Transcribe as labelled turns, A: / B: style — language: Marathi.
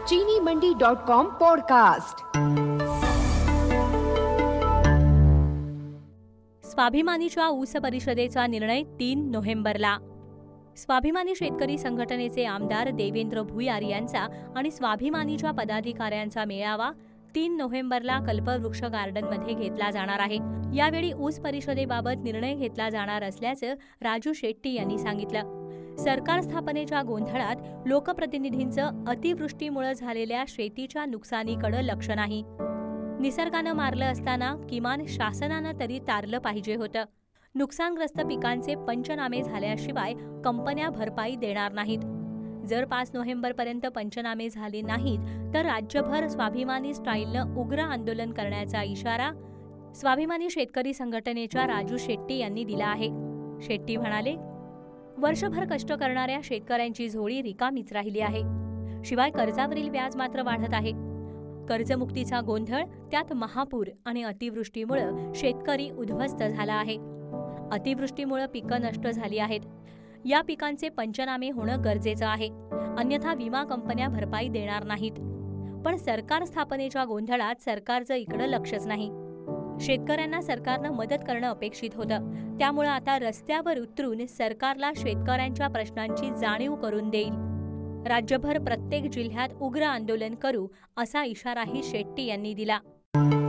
A: चीनीमंडी.com पॉडकास्ट।
B: स्वाभिमानीच्या ऊस परिषदेचा निर्णय 3 नोव्हेंबरला। स्वाभिमानी शेतकरी संघटनेचे आमदार देवेंद्र भुयार यांचा आणि स्वाभिमानीच्या पदाधिकाऱ्यांचा मेळावा 3 नोव्हेंबरला कल्पवृक्ष गार्डनमध्ये घेतला जाणार आहे। यावेळी ऊस परिषदेबाबत निर्णय घेतला जाणार असल्याचं राजू शेट्टी यांनी सांगितलं। सरकार स्थापनेच्या गोंधळात लोकप्रतिनिधींचं अतिवृष्टीमुळे झालेल्या शेतीच्या नुकसानीकडे लक्ष नाही। निसर्गानं मारलं असताना किमान शासनानं तरी तारलं पाहिजे होतं। नुकसानग्रस्त पिकांचे पंचनामे झाल्याशिवाय कंपन्या भरपाई देणार नाहीत। जर 5 नोव्हेंबरपर्यंत पंचनामे झाले नाहीत तर राज्यभर स्वाभिमानी स्टाईलनं उग्र आंदोलन करण्याचा इशारा स्वाभिमानी शेतकरी संघटनेच्या राजू शेट्टी यांनी दिला आहे। शेट्टी म्हणाले, वर्षभर कष्ट करणाऱ्या शेतकऱ्यांची झोळी रिकामीच राहिली आहे। शिवाय कर्जावरील व्याज मात्र वाढत आहे। कर्जमुक्तीचा गोंधळ, त्यात महापूर आणि अतिवृष्टीमुळे शेतकरी उद्ध्वस्त झाला आहे। अतिवृष्टीमुळे पिकं नष्ट झाली आहेत। या पिकांचे पंचनामे होणं गरजेचं आहे, अन्यथा विमा कंपन्या भरपाई देणार नाहीत। पण सरकार स्थापनेच्या गोंधळात सरकारचं इकडं लक्षच नाही। शेतकऱ्यांना सरकारनं मदत करणं अपेक्षित होतं, त्यामुळे आता रस्त्यावर उतरून सरकारला शेतकऱ्यांच्या प्रश्नांची जाणीव करून देईल। राज्यभर प्रत्येक जिल्ह्यात उग्र आंदोलन करू, असा इशाराही शेट्टी यांनी दिला।